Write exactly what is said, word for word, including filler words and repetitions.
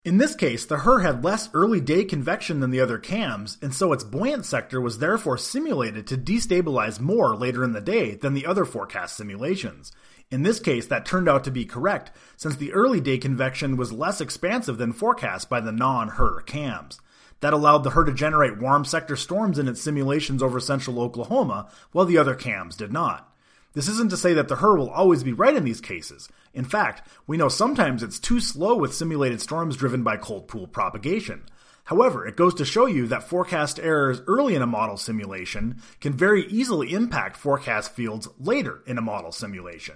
In this case, the H R had less early day convection than the other cams, and so its buoyant sector was therefore simulated to destabilize more later in the day than the other forecast simulations. In this case, that turned out to be correct, since the early day convection was less expansive than forecast by the non-H R cams. That allowed the H R to generate warm sector storms in its simulations over central Oklahoma, while the other cams did not. This isn't to say that the H R will always be right in these cases. In fact, we know sometimes it's too slow with simulated storms driven by cold pool propagation. However, it goes to show you that forecast errors early in a model simulation can very easily impact forecast fields later in a model simulation.